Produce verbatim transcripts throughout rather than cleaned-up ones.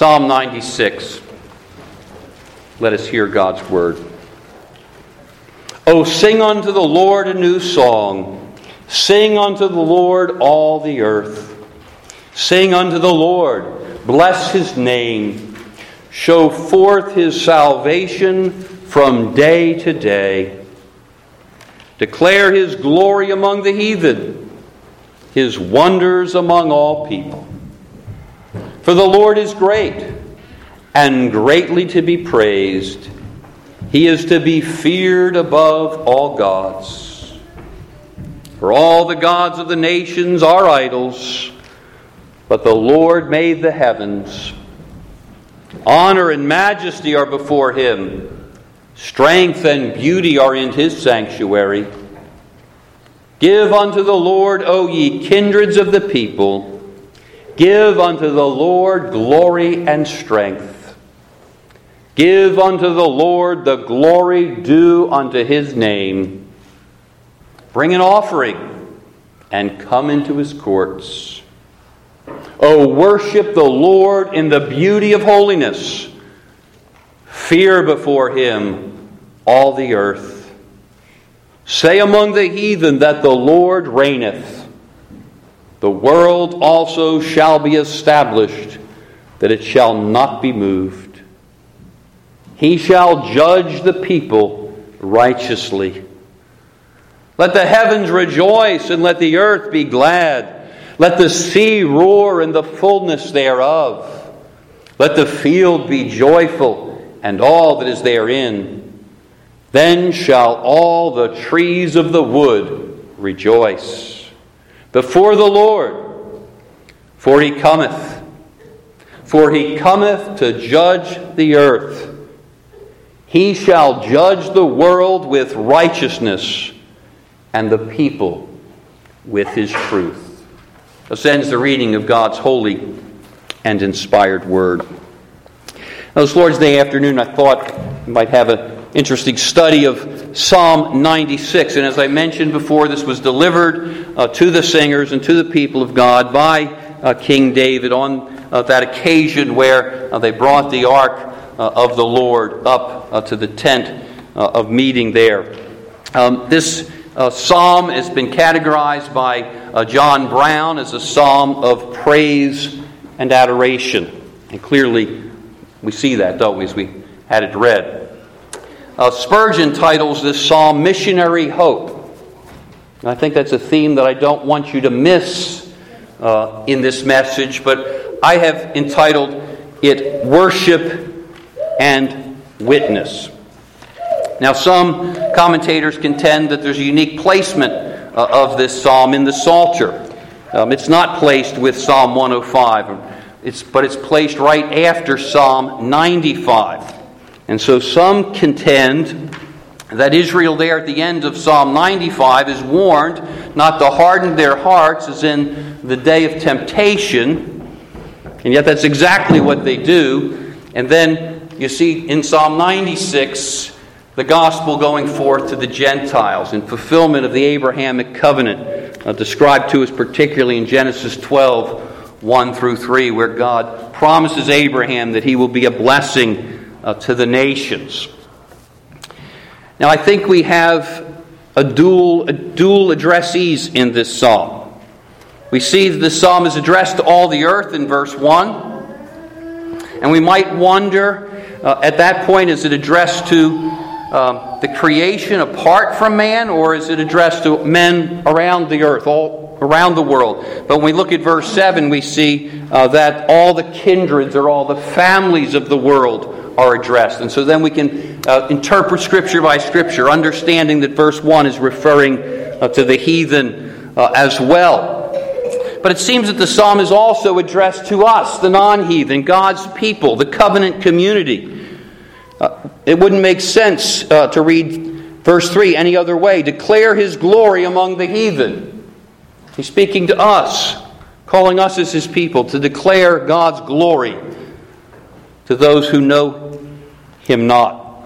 Psalm ninety-six. Let us hear God's word. O sing unto the Lord a new song. Sing unto the Lord all the earth. Sing unto the Lord. Bless his name. Show forth his salvation from day to day. Declare his glory among the heathen, his wonders among all people. For the Lord is great, and greatly to be praised. He is to be feared above all gods. For all the gods of the nations are idols, but the Lord made the heavens. Honor and majesty are before him. Strength and beauty are in his sanctuary. Give unto the Lord, O ye kindreds of the people. Give unto the Lord glory and strength. Give unto the Lord the glory due unto his name. Bring an offering and come into his courts. O worship the Lord in the beauty of holiness. Fear before him all the earth. Say among the heathen that the Lord reigneth. The world also shall be established, that it shall not be moved. He shall judge the people righteously. Let the heavens rejoice, and let the earth be glad. Let the sea roar in the fullness thereof. Let the field be joyful, and all that is therein. Then shall all the trees of the wood rejoice before the Lord, for he cometh. For he cometh to judge the earth. He shall judge the world with righteousness, and the people with his truth. Thus ends the reading of God's holy and inspired word. Now, this Lord's Day afternoon, I thought you might have an interesting study of Psalm ninety-six. And as I mentioned before, this was delivered uh, to the singers and to the people of God by uh, King David on uh, that occasion where uh, they brought the ark uh, of the Lord up uh, to the tent uh, of meeting there. Um, this uh, psalm has been categorized by uh, John Brown as a psalm of praise and adoration. And clearly we see that, don't we, as we had it read. Uh, Spurgeon titles this psalm Missionary Hope. And I think that's a theme that I don't want you to miss uh, in this message, but I have entitled it Worship and Witness. Now, some commentators contend that there's a unique placement uh, of this psalm in the Psalter. Um, it's not placed with Psalm one oh five, it's, but it's placed right after Psalm ninety-five. And so some contend that Israel there at the end of Psalm ninety-five is warned not to harden their hearts as in the day of temptation. And yet that's exactly what they do. And then you see in Psalm ninety-six the gospel going forth to the Gentiles in fulfillment of the Abrahamic covenant uh, described to us particularly in Genesis twelve, one through three, where God promises Abraham that he will be a blessing Uh, to the nations. Now, I think we have a dual, a dual addressees in this psalm. We see that this psalm is addressed to all the earth in verse one. And we might wonder, uh, at that point, is it addressed to um, the creation apart from man, or is it addressed to men around the earth, all around the world? But when we look at verse seven, we see uh, that all the kindreds or all the families of the world are addressed. And so then we can uh, interpret Scripture by Scripture, understanding that verse one is referring uh, to the heathen uh, as well. But it seems that the psalm is also addressed to us, the non-heathen, God's people, the covenant community. Uh, it wouldn't make sense uh, to read verse three any other way. Declare his glory among the heathen. He's speaking to us, calling us as his people to declare God's glory to those who know him not.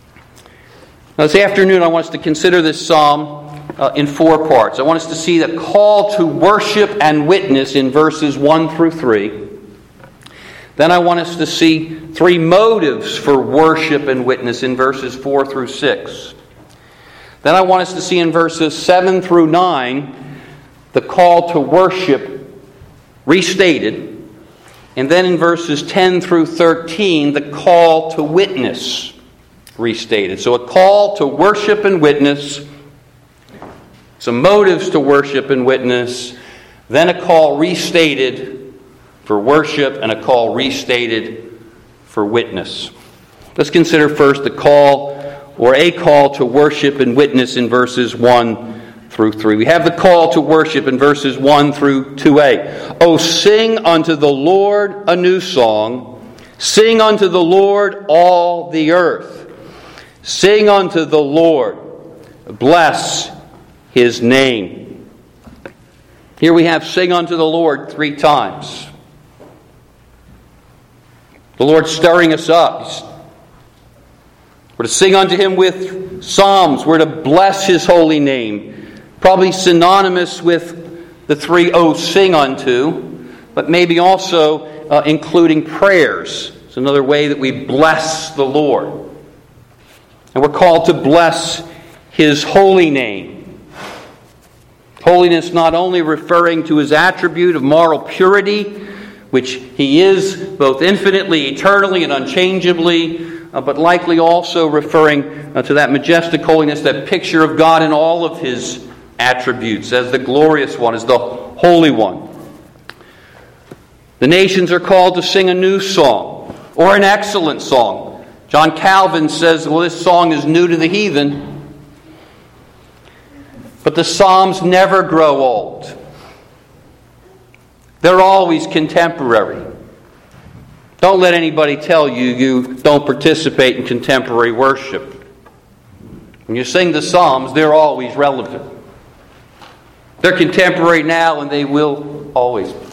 Now, this afternoon I want us to consider this psalm uh, in four parts. I want us to see the call to worship and witness in verses one through three. Then I want us to see three motives for worship and witness in verses four through six. Then I want us to see in verses seven through nine the call to worship restated. And then in verses ten through thirteen, the call to witness restated. So a call to worship and witness, some motives to worship and witness, then a call restated for worship and a call restated for witness. Let's consider first the call or a call to worship and witness in verses one through three. We have the call to worship in verses one through two a. Oh, sing unto the Lord a new song. Sing unto the Lord all the earth. Sing unto the Lord. Bless His name. Here we have sing unto the Lord three times. The Lord stirring us up. We're to sing unto Him with psalms. We're to bless His holy name. Probably synonymous with the three O sing unto, but maybe also uh, including prayers. It's another way that we bless the Lord. And we're called to bless His holy name. Holiness not only referring to His attribute of moral purity, which He is both infinitely, eternally, and unchangeably, uh, but likely also referring uh, to that majestic holiness, that picture of God in all of His attributes, as the glorious one, as the holy one. The nations are called to sing a new song, or an excellent song. John Calvin says, well, this song is new to the heathen, but the Psalms never grow old. They're always contemporary. Don't let anybody tell you you don't participate in contemporary worship. When you sing the Psalms, they're always relevant. They're contemporary now, and they will always be.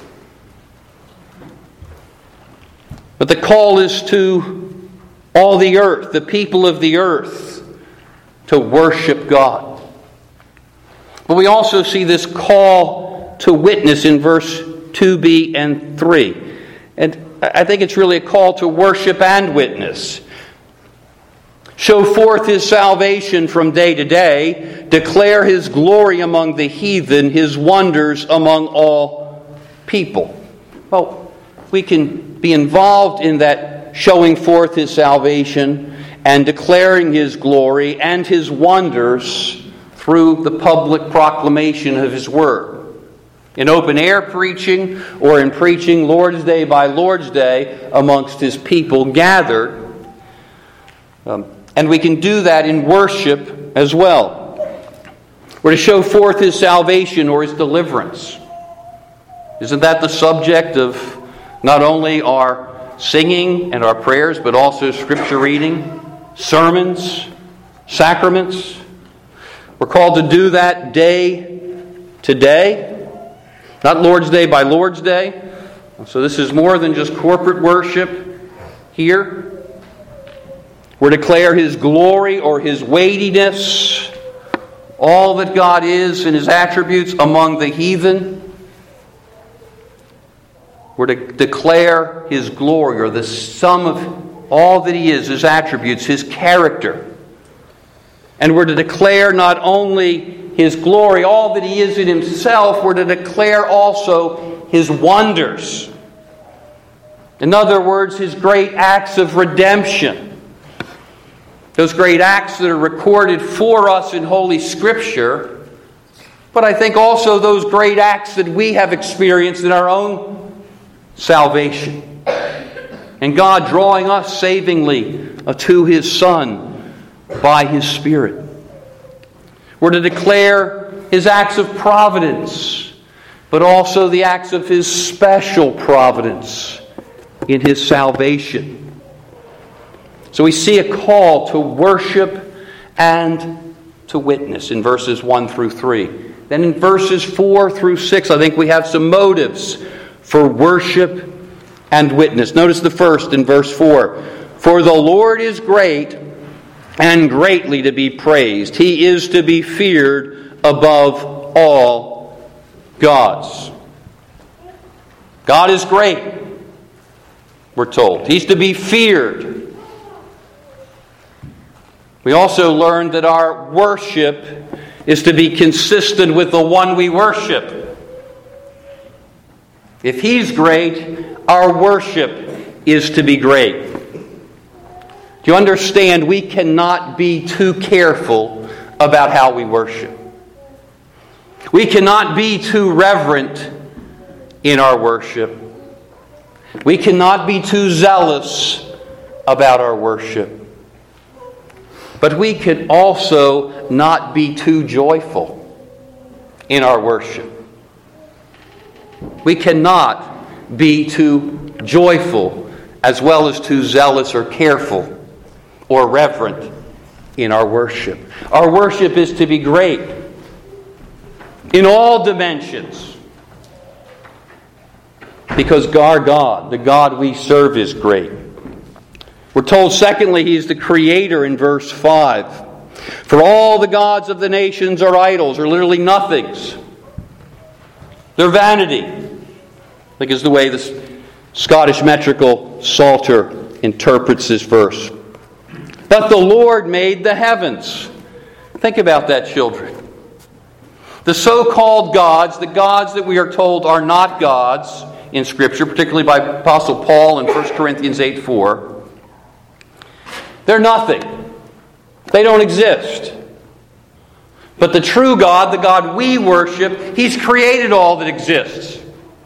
But the call is to all the earth, the people of the earth, to worship God. But we also see this call to witness in verse two b and three. And I think it's really a call to worship and witness. Show forth His salvation from day to day. Declare His glory among the heathen, His wonders among all people. Well, we can be involved in that showing forth His salvation and declaring His glory and His wonders through the public proclamation of His Word. In open air preaching or in preaching Lord's Day by Lord's Day amongst His people gathered. Um, and we can do that in worship as well. We're to show forth His salvation or His deliverance. Isn't that the subject of not only our singing and our prayers, but also Scripture reading, sermons, sacraments? We're called to do that day to day. Not Lord's Day by Lord's Day. So this is more than just corporate worship here. We're to declare His glory or His weightiness, all that God is and His attributes among the heathen. We're to declare His glory or the sum of all that He is, His attributes, His character. And we're to declare not only His glory, all that He is in Himself, we're to declare also His wonders. In other words, His great acts of redemption. Those great acts that are recorded for us in Holy Scripture, but I think also those great acts that we have experienced in our own salvation. And God drawing us savingly to His Son by His Spirit. We're to declare His acts of providence, but also the acts of His special providence in His salvation. So we see a call to worship and to witness in verses one through three. Then in verses four through six, I think we have some motives for worship and witness. Notice the first in verse four. For the Lord is great and greatly to be praised. He is to be feared above all gods. God is great. we're told. He's to be feared. We also learned that our worship is to be consistent with the one we worship. If He's great, our worship is to be great. Do you understand? We cannot be too careful about how we worship. We cannot be too reverent in our worship. We cannot be too zealous about our worship. But we can also not be too joyful in our worship. We cannot be too joyful as well as too zealous or careful or reverent in our worship. Our worship is to be great in all dimensions, because our God, the God we serve, is great. We're told, secondly, He is the Creator in verse five. For all the gods of the nations are idols, or literally nothings. They're vanity. I think is the way the Scottish metrical Psalter interprets this verse. But the Lord made the heavens. Think about that, children. The so-called gods, the gods that we are told are not gods in Scripture, particularly by Apostle Paul in First Corinthians eight four, they're nothing. They don't exist. But the true God, the God we worship, He's created all that exists.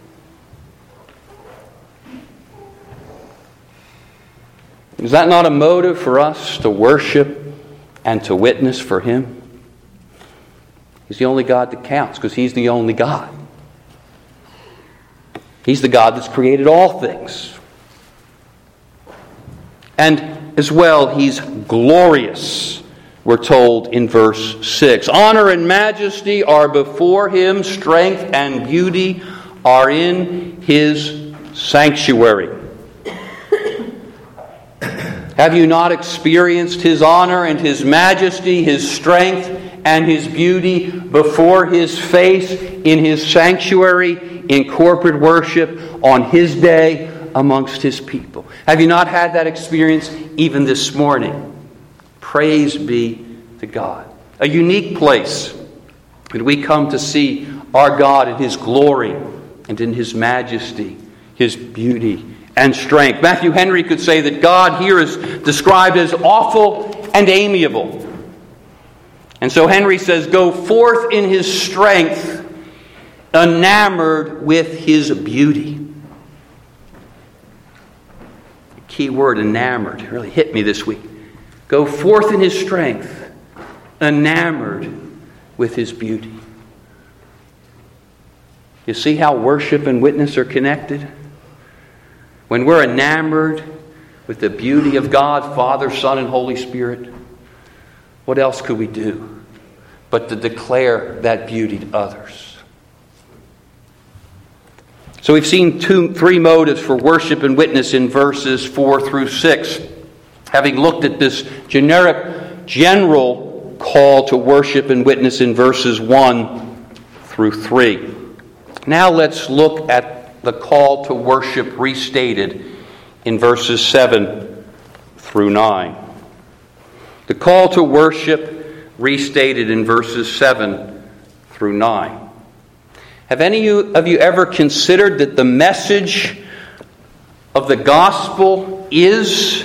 Is that not a motive for us to worship and to witness for Him? He's the only God that counts, because He's the only God. He's the God that's created all things. And as well, He's glorious, we're told in verse six. Honor and majesty are before Him, strength and beauty are in His sanctuary. Have you not experienced His honor and His majesty, His strength and His beauty before His face in His sanctuary, in corporate worship, on His day amongst His people? Have you not had that experience even this morning? Praise be to God. A unique place when we come to see our God in His glory and in His majesty, His beauty and strength. Matthew Henry could say that God here is described as awful and amiable. And so Henry says, go forth in His strength, enamored with His beauty. The key word, enamored, really hit me this week. Go forth in His strength, enamored with His beauty. You see how worship and witness are connected? When we're enamored with the beauty of God, Father, Son, and Holy Spirit, what else could we do but to declare that beauty to others? So we've seen two, three motives for worship and witness in verses four through six. Having looked at this generic, general call to worship and witness in verses one through three. Now let's look at the call to worship restated in verses seven through nine. The call to worship restated in verses seven through nine. Have any of you ever considered that the message of the gospel is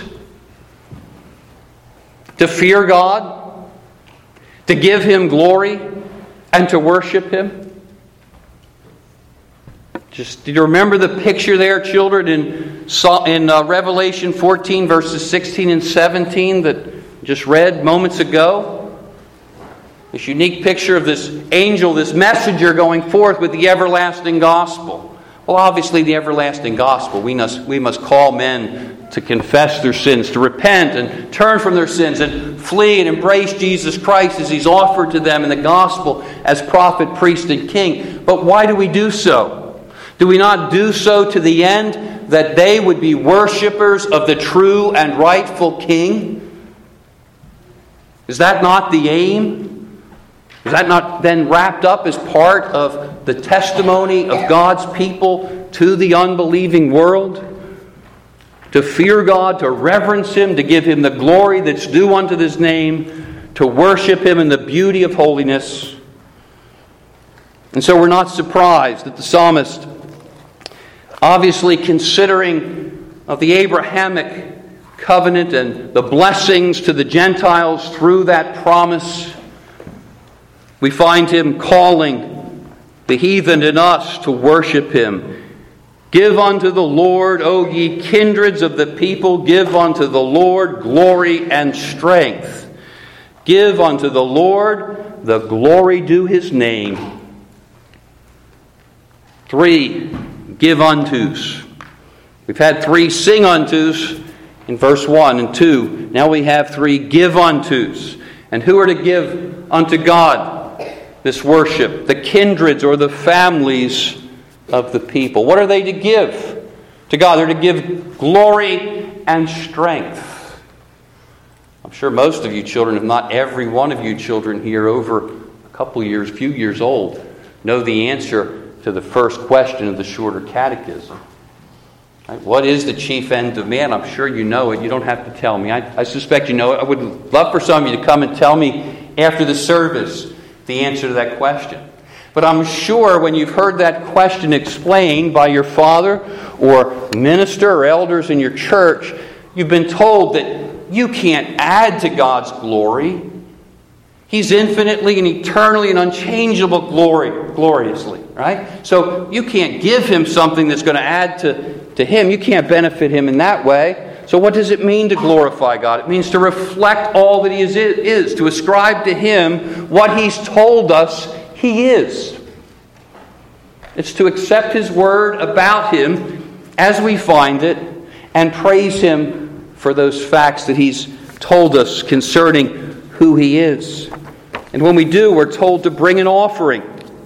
to fear God, to give Him glory, and to worship Him? Just, do you remember the picture there, children, in, in uh, Revelation fourteen, verses sixteen and seventeen that I just read moments ago? This unique picture of this angel, this messenger going forth with the everlasting gospel. Well, obviously the everlasting gospel. We must, we must call men to confess their sins, to repent and turn from their sins and flee and embrace Jesus Christ as He's offered to them in the gospel as prophet, priest, and king. But why do we do so? Do we not do so to the end that they would be worshipers of the true and rightful King? Is that not the aim? Is that not then wrapped up as part of the testimony of God's people to the unbelieving world? to fear God, to reverence Him, to give Him the glory that's due unto His name, to worship Him in the beauty of holiness. And so we're not surprised that the psalmist, obviously considering of the Abrahamic covenant and the blessings to the Gentiles through that promise, we find him calling the heathen and us to worship Him. Give unto the Lord, O ye kindreds of the people, give unto the Lord glory and strength. Give unto the Lord the glory due His name. Three give untos. We've had three sing untos in verse one and two. Now we have three give untos. And who are to give unto God this worship? The kindreds or the families of the people. What are they to give to God? They're to give glory and strength. I'm sure most of you children, if not every one of you children here over a couple years, few years old, know the answer to the first question of the shorter catechism. Right? What is the chief end of man? I'm sure you know it. You don't have to tell me. I, I suspect you know it. I would love for some of you to come and tell me after the service the answer to that question. But I'm sure when you've heard that question explained by your father or minister or elders in your church, you've been told that you can't add to God's glory. He's infinitely and eternally and unchangeable glory, gloriously, right? So you can't give Him something that's going to add to, to Him. You can't benefit Him in that way. So what does it mean to glorify God? It means to reflect all that He is, is to ascribe to Him what He's told us He is. It's to accept His word about Him as we find it and praise Him for those facts that He's told us concerning who He is. And when we do, we're told to bring an offering.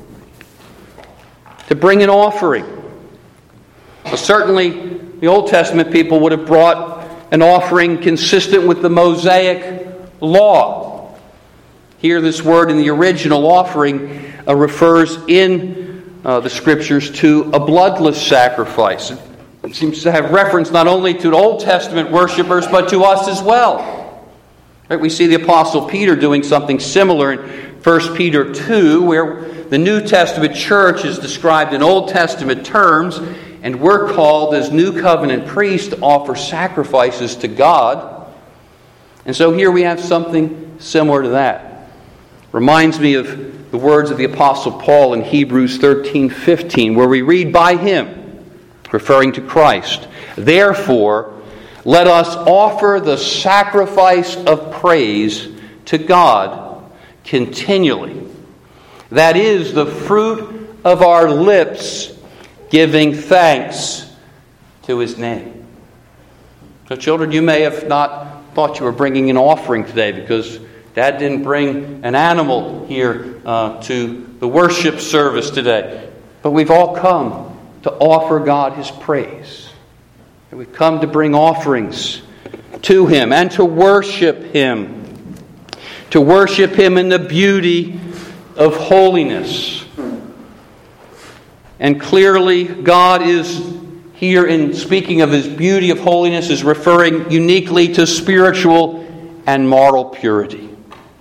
To bring an offering. Well, certainly, the Old Testament people would have brought an offering consistent with the Mosaic law. Here, this word in the original offering uh, refers in uh, the Scriptures to a bloodless sacrifice. It seems to have reference not only to the Old Testament worshipers, but to us as well. Right, we see the Apostle Peter doing something similar in First Peter two, where the New Testament church is described in Old Testament terms, and we're called as New Covenant priests to offer sacrifices to God. And so here we have something similar to that. Reminds me of the words of the Apostle Paul in Hebrews thirteen fifteen, where we read, by Him, referring to Christ, therefore, let us offer the sacrifice of praise to God continually. That is the fruit of our lips, giving thanks to His name. So children, you may have not thought you were bringing an offering today because Dad didn't bring an animal here uh, to the worship service today. But we've all come to offer God His praise. We've come to bring offerings to Him and to worship Him. To worship Him in the beauty of holiness. And clearly, God is here in speaking of His beauty of holiness is referring uniquely to spiritual and moral purity.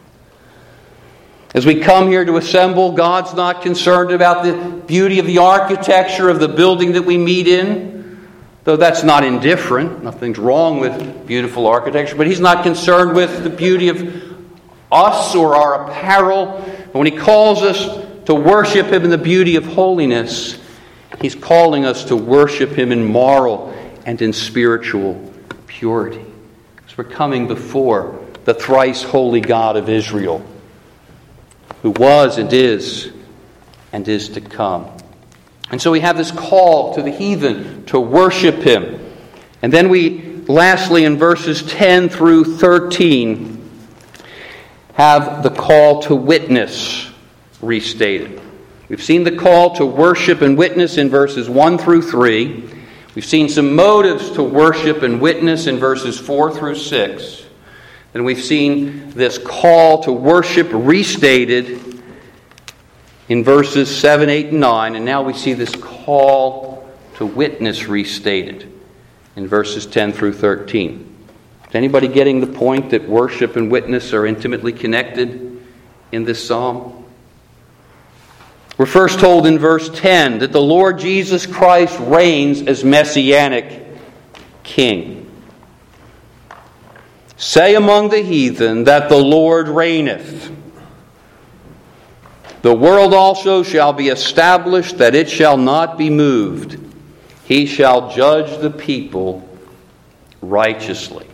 As we come here to assemble, God's not concerned about the beauty of the architecture of the building that we meet in. Though that's not indifferent. Nothing's wrong with beautiful architecture. But He's not concerned with the beauty of us or our apparel. But when He calls us to worship Him in the beauty of holiness, He's calling us to worship Him in moral and in spiritual purity. Because we're coming before the thrice holy God of Israel, who was and is and is to come. And so we have this call to the heathen to worship Him. And then we, lastly, in verses ten through thirteen, have the call to witness restated. We've seen the call to worship and witness in verses one through three. We've seen some motives to worship and witness in verses four through six. Then we've seen this call to worship restated in verses seven, eight, and nine, and now we see this call to witness restated in verses ten through thirteen. Is anybody getting the point that worship and witness are intimately connected in this psalm? We're first told in verse ten that the Lord Jesus Christ reigns as Messianic King. Say among the heathen that the Lord reigneth. The world also shall be established, that it shall not be moved. He shall judge the people righteously.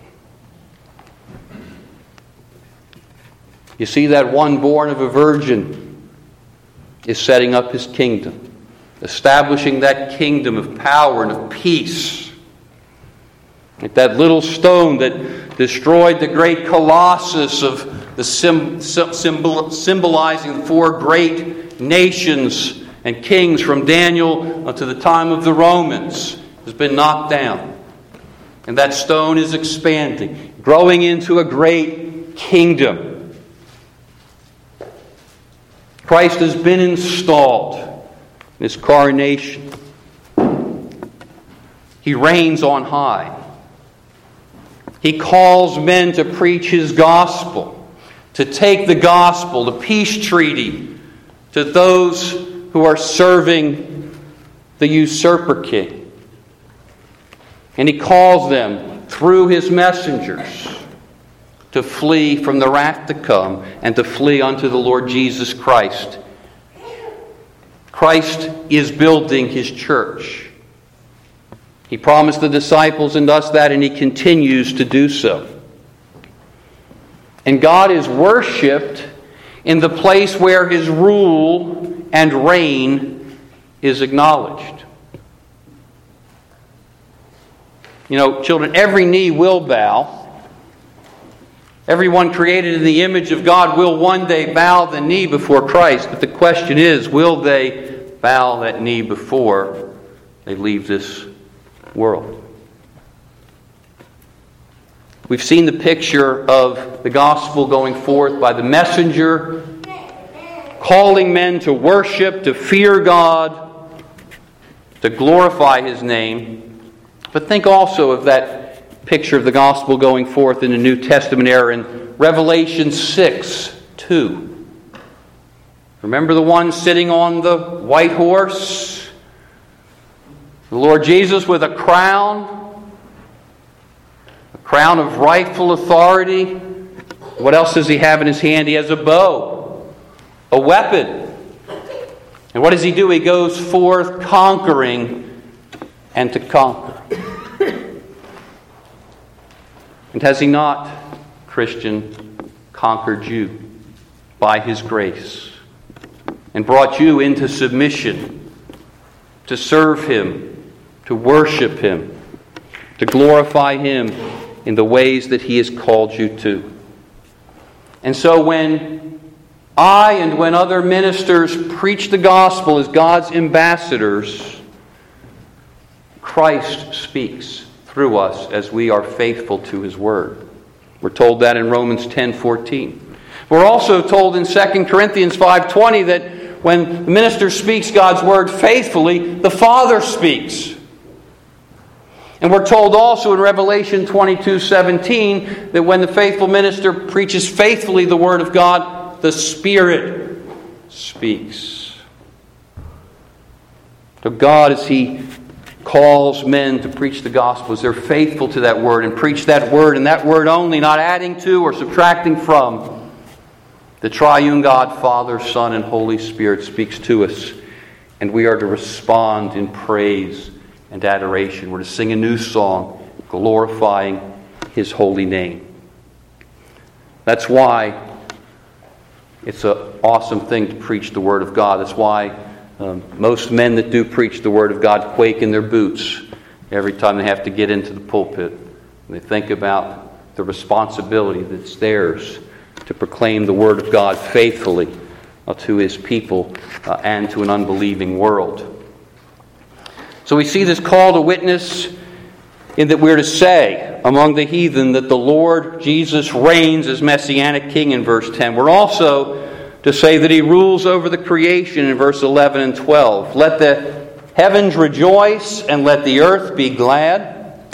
You see, that one born of a virgin is setting up his kingdom, establishing that kingdom of power and of peace. Like that little stone that destroyed the great colossus of the sim, symbol, symbolizing the four great nations and kings from Daniel to the time of the Romans has been knocked down. And that stone is expanding, growing into a great kingdom. Christ has been installed in His coronation. He reigns on high. He calls men to preach His gospel, to take the gospel, the peace treaty, to those who are serving the usurper king. And He calls them through His messengers to flee from the wrath to come and to flee unto the Lord Jesus Christ. Christ is building His church. He promised the disciples and us that, and He continues to do so. And God is worshipped in the place where His rule and reign is acknowledged. You know, children, every knee will bow. Everyone created in the image of God will one day bow the knee before Christ. But the question is, will they bow that knee before they leave this world? We've seen the picture of the gospel going forth by the messenger, calling men to worship, to fear God, to glorify His name. But think also of that picture of the gospel going forth in the New Testament era in Revelation six two. Remember the one sitting on the white horse? The Lord Jesus with a crown, a crown of rightful authority. What else does He have in His hand? He has a bow, a weapon. And what does He do? He goes forth conquering and to conquer. And has He not, Christian, conquered you by His grace and brought you into submission to serve Him, to worship Him, to glorify Him in the ways that He has called you to? And so when I and when other ministers preach the gospel as God's ambassadors, Christ speaks through us as we are faithful to His word. We're told that in Romans ten fourteen. We're also told in Second Corinthians five twenty that when the minister speaks God's word faithfully, the Father speaks. And we're told also in Revelation twenty-two seventeen that when the faithful minister preaches faithfully the word of God, the Spirit speaks. So God, as He calls men to preach the gospel, as they're faithful to that word and preach that word and that word only, not adding to or subtracting from, the triune God, Father, Son, and Holy Spirit speaks to us. And we are to respond in praise and adoration. We're to sing a new song glorifying His holy name. That's why it's an awesome thing to preach the Word of God. That's why um, most men that do preach the Word of God quake in their boots every time they have to get into the pulpit. And they think about the responsibility that's theirs to proclaim the Word of God faithfully uh, to His people uh, and to an unbelieving world. So we see this call to witness in that we're to say among the heathen that the Lord Jesus reigns as Messianic King in verse ten. We're also to say that He rules over the creation in verse eleven and twelve. Let the heavens rejoice and let the earth be glad.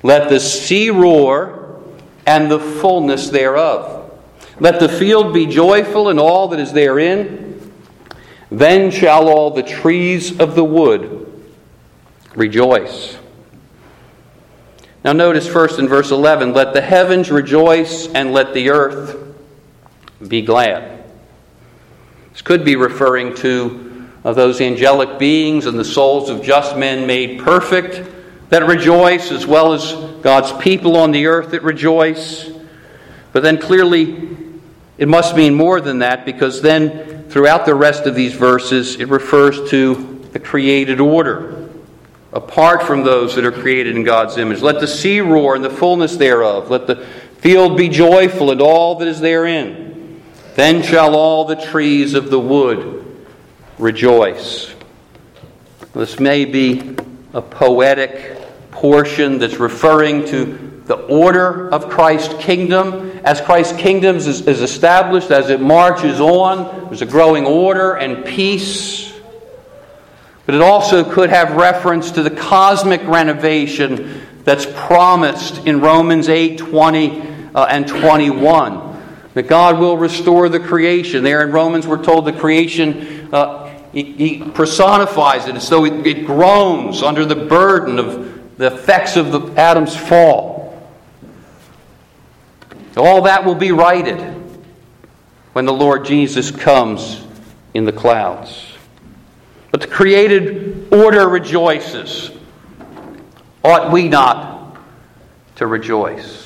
Let the sea roar and the fullness thereof. Let the field be joyful and all that is therein. Then shall all the trees of the wood rejoice. Now notice first in verse eleven, let the heavens rejoice and let the earth be glad. This could be referring to uh, those angelic beings and the souls of just men made perfect that rejoice, as well as God's people on the earth that rejoice. But then clearly it must mean more than that, because then throughout the rest of these verses it refers to the created order, apart from those that are created in God's image. Let the sea roar and the fullness thereof. Let the field be joyful and all that is therein. Then shall all the trees of the wood rejoice. This may be a poetic portion that's referring to the order of Christ's kingdom. As Christ's kingdom is, is established, as it marches on, there's a growing order and peace. But it also could have reference to the cosmic renovation that's promised in Romans eight, twenty uh, and twenty-one. That God will restore the creation. There in Romans we're told the creation, uh, he, he personifies it as though it, it groans under the burden of the effects of the, Adam's fall. All that will be righted when the Lord Jesus comes in the clouds. But the created order rejoices. Ought we not to rejoice?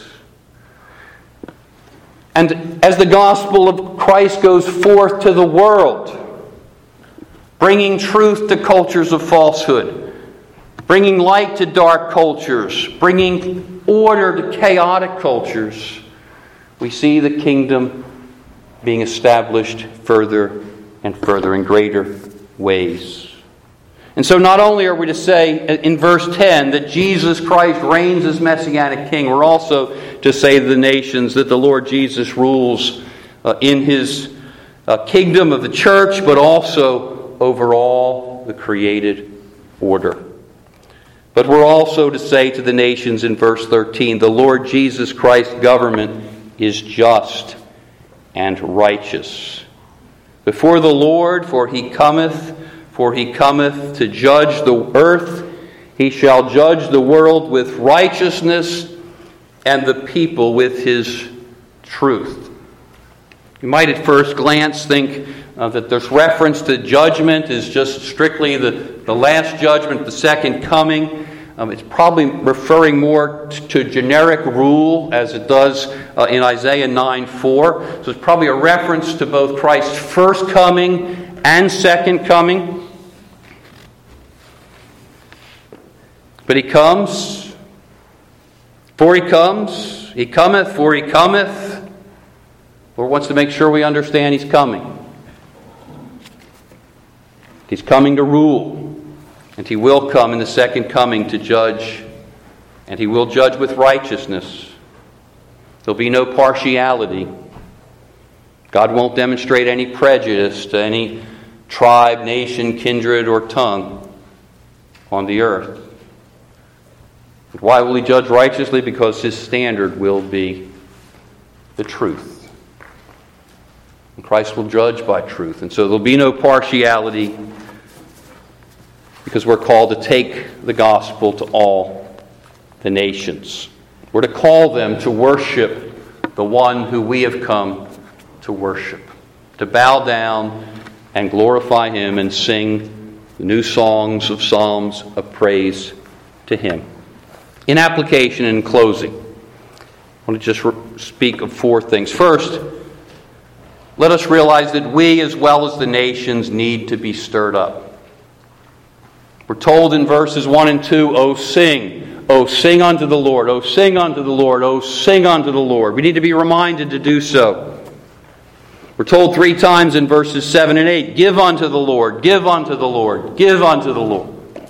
And as the gospel of Christ goes forth to the world, bringing truth to cultures of falsehood, bringing light to dark cultures, bringing order to chaotic cultures, we see the kingdom being established further and further in greater ways. And so not only are we to say in verse ten that Jesus Christ reigns as Messianic King, we're also to say to the nations that the Lord Jesus rules uh, in His uh, kingdom of the church, but also over all the created order. But we're also to say to the nations in verse thirteen, the Lord Jesus Christ's government is just and righteous. Before the Lord, for He cometh, for He cometh to judge the earth, He shall judge the world with righteousness and the people with His truth. You might at first glance think uh, that this reference to judgment is just strictly the, the last judgment, the second coming. Um, it's probably referring more t- to generic rule as it does uh, in Isaiah nine four. So it's probably a reference to both Christ's first coming and second coming. But He comes, for He comes, He cometh, for He cometh. Lord wants to make sure we understand He's coming. He's coming to rule. And He will come in the second coming to judge. And He will judge with righteousness. There'll be no partiality. God won't demonstrate any prejudice to any tribe, nation, kindred, or tongue on the earth. And why will He judge righteously? Because His standard will be the truth. And Christ will judge by truth. And so there'll be no partiality, because we're called to take the gospel to all the nations. We're to call them to worship the one who we have come to worship, to bow down and glorify Him and sing the new songs of psalms of praise to Him. In application and in closing, I want to just speak of four things. First, let us realize that we, as well as the nations, need to be stirred up. We're told in verses one and two, "O sing, O sing unto the Lord, O sing unto the Lord, O sing unto the Lord." We need to be reminded to do so. We're told three times in verses seven and eight, "Give unto the Lord, give unto the Lord, give unto the Lord."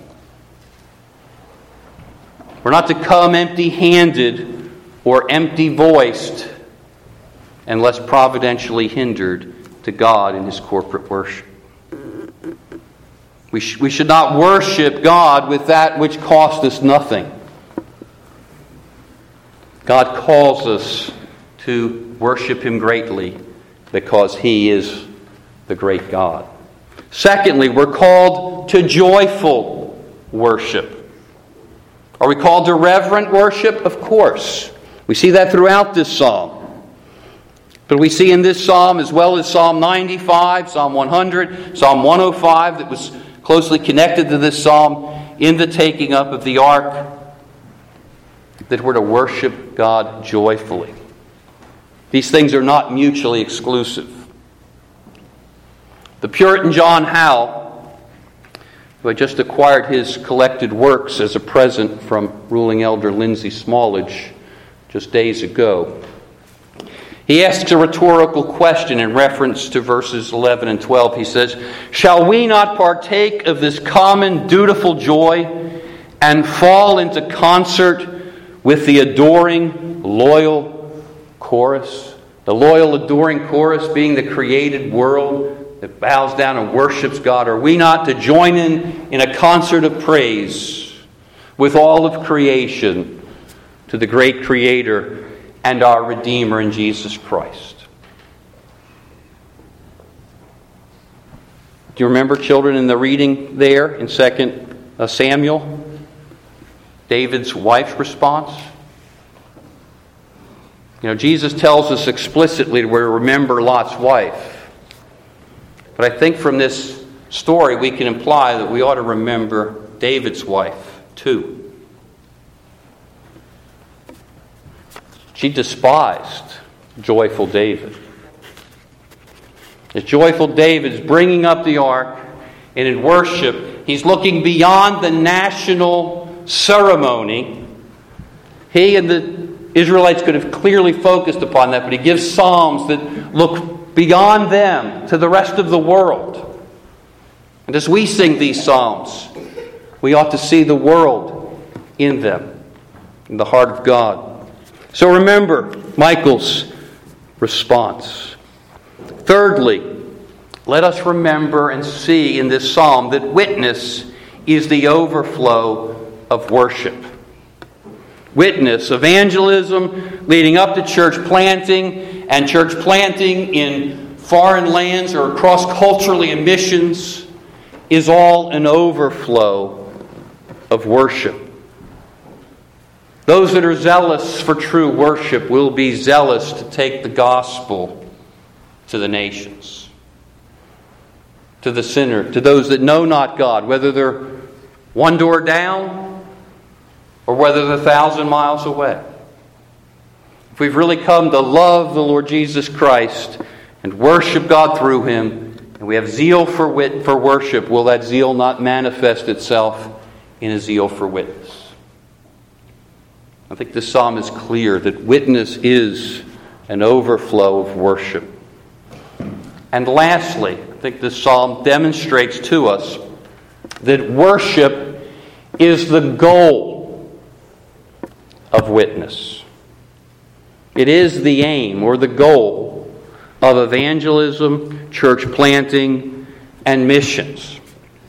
We're not to come empty-handed or empty-voiced unless providentially hindered to God in His corporate worship. We, sh- we should not worship God with that which cost us nothing. God calls us to worship Him greatly because He is the great God. Secondly, we're called to joyful worship. Are we called to reverent worship? Of course. We see that throughout this psalm. But we see in this psalm, as well as Psalm ninety-five, Psalm one hundred, Psalm one oh five, that was closely connected to this psalm, in the taking up of the ark, that we're to worship God joyfully. These things are not mutually exclusive. The Puritan John Howe, who had just acquired his collected works as a present from ruling elder Lindsay Smallage just days ago, he asks a rhetorical question in reference to verses eleven and twelve. He says, "Shall we not partake of this common dutiful joy and fall into concert with the adoring, loyal chorus?" The loyal, adoring chorus being the created world that bows down and worships God. Are we not to join in in a concert of praise with all of creation to the great Creator and our Redeemer in Jesus Christ? Do you remember, children, in the reading there in Second Samuel, David's wife's response? You know, Jesus tells us explicitly to remember Lot's wife. But I think from this story we can imply that we ought to remember David's wife too. She despised joyful David. As joyful David is bringing up the ark, and in worship, he's looking beyond the national ceremony. He and the Israelites could have clearly focused upon that, but he gives psalms that look beyond them to the rest of the world. And as we sing these psalms, we ought to see the world in them, in the heart of God. So remember Michael's response. Thirdly, let us remember and see in this psalm that witness is the overflow of worship. Witness, evangelism leading up to church planting, and church planting in foreign lands or cross-culturally in missions is all an overflow of worship. Those that are zealous for true worship will be zealous to take the gospel to the nations, to the sinner, to those that know not God, whether they're one door down or whether they're a thousand miles away. If we've really come to love the Lord Jesus Christ and worship God through Him, and we have zeal for wit- for worship, will that zeal not manifest itself in a zeal for witness? I think this psalm is clear that witness is an overflow of worship. And lastly, I think this psalm demonstrates to us that worship is the goal of witness. It is the aim or the goal of evangelism, church planting, and missions.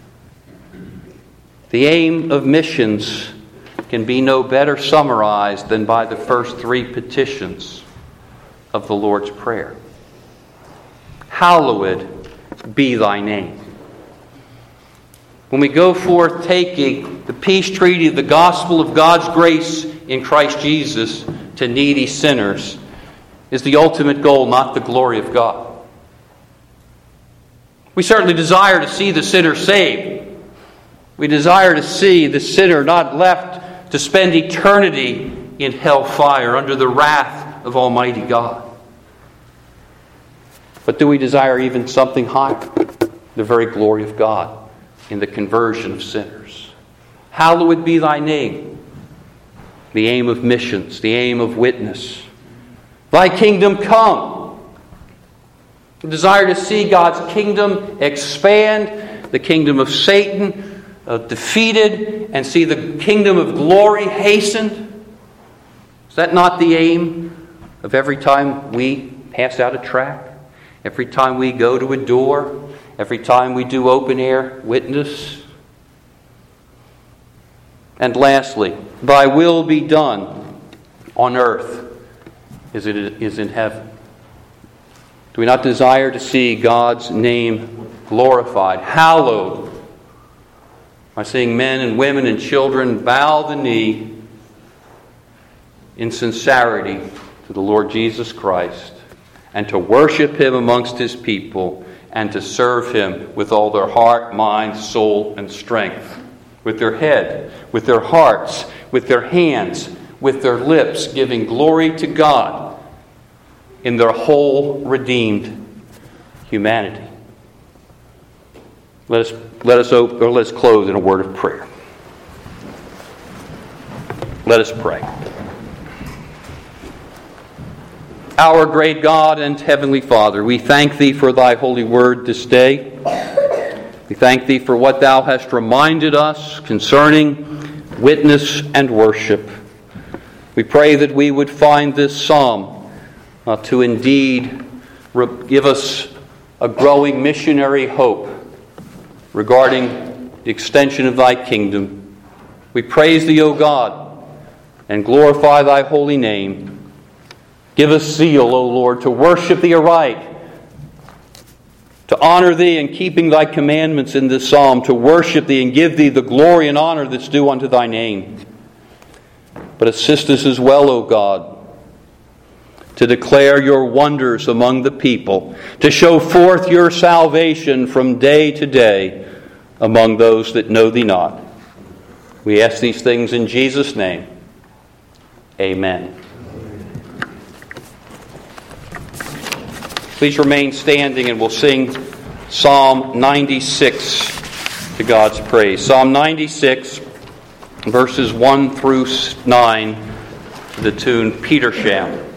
The aim of missions can be no better summarized than by the first three petitions of the Lord's Prayer. Hallowed be thy name. When we go forth taking the peace treaty of the gospel of God's grace in Christ Jesus to needy sinners, is the ultimate goal, not the glory of God. We certainly desire to see the sinner saved. We desire to see the sinner not left to spend eternity in hellfire under the wrath of Almighty God. But do we desire even something higher? The very glory of God in the conversion of sinners. Hallowed be thy name. The aim of missions, the aim of witness. Thy kingdom come. We desire to see God's kingdom expand, the kingdom of Satan uh, defeated, and see the kingdom of glory hastened. Is that not the aim of every time we pass out a tract? Every time we go to a door? Every time we do open air witness? And lastly, thy will be done on earth as it is in heaven? Do we not desire to see God's name glorified, hallowed, by seeing men and women and children bow the knee in sincerity to the Lord Jesus Christ, and to worship Him amongst His people, and to serve Him with all their heart, mind, soul, and strength, with their head, with their hearts, with their hands, with their lips, giving glory to God in their whole redeemed humanity. Let us let us open, or let us close in a word of prayer. Let us pray. Our great God and Heavenly Father, we thank Thee for Thy holy word this day. We thank Thee for what Thou hast reminded us concerning witness and worship. We pray that we would find this psalm uh, to indeed re- give us a growing missionary hope regarding the extension of Thy kingdom. We praise Thee, O God, and glorify Thy holy name. Give us zeal, O Lord, to worship Thee aright, to honor Thee in keeping Thy commandments in this psalm, to worship Thee and give Thee the glory and honor that's due unto Thy name. But assist us as well, O God, to declare Your wonders among the people, to show forth Your salvation from day to day among those that know Thee not. We ask these things in Jesus' name. Amen. Please remain standing and we'll sing Psalm ninety-six to God's praise. Psalm ninety-six, verses one through nine, to the tune Petersham.